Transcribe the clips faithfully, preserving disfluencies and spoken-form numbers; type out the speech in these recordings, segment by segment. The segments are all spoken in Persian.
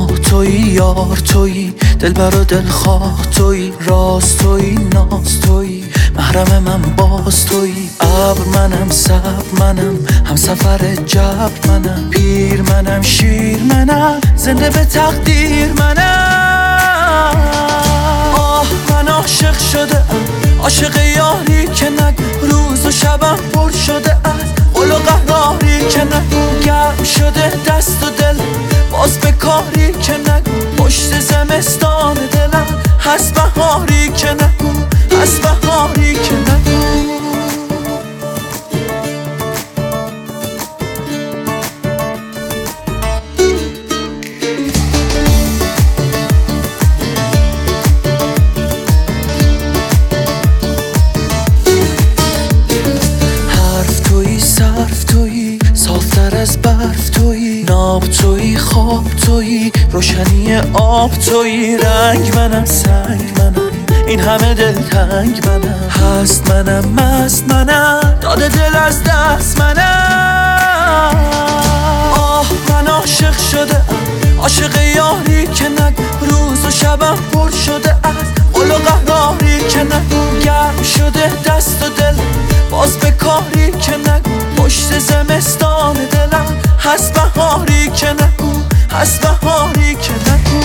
تنها تویی، یار تویی، دلبر و دلخواه تویی، راز تویی، ناز تویی، محرم من باز تویی. ابر منم، صبر منم، هم سفر جبر منم، پیر منم، شیر منم، زنده به تقدیر منم. آه من عاشق شده ام، عاشق یاری که نگو، روز و شبم پر شده از قل و قهاری که نگو. گرم شده دست و دل باز به کاری که نگو، پشت زمستان دلم هست بهاری که نگو، هست بهاری که نگو. صرف تویی، صافتر از برف تویی، ناب تویی، خواب تویی، روشنی آب تویی. رنگ منم، سنگ منم، این همه دلتنگ منم، هست منم، مست منم، داده دل از دست منم. آه من عاشق شده ام، عاشق یاری که نگو، روز و شبم پر شده از قل و قهاری که نگو. گرم شده دست و دل باز به کاری که نگو، پشت زمستان دلم هست بهاری که نگو، هست بهاری که نگو.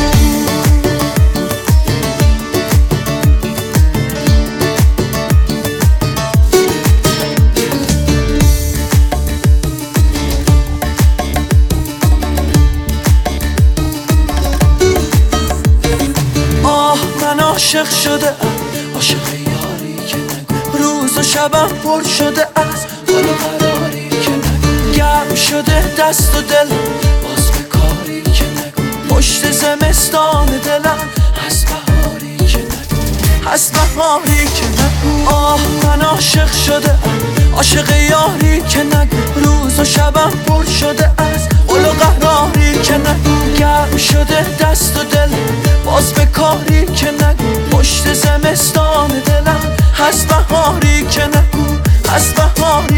آه من عاشق شده ام، عاشق یاری که نگو، روز و شبم پر شده از قل و قراری که نگو. گرم شده دست و دل باز به کاری که نگو، پشت زمستان دلم هست بهاری که نگو، هست بهاری که نگو. آه من عاشق شده ام، عاشق یاری که نگو، روز و شبم پر شده از قل و قهاری که نگو. گرم شده دست و دل باز به کاری که نگو، پشت زمستان دلم هست بهاری که نگو، هست بهاری.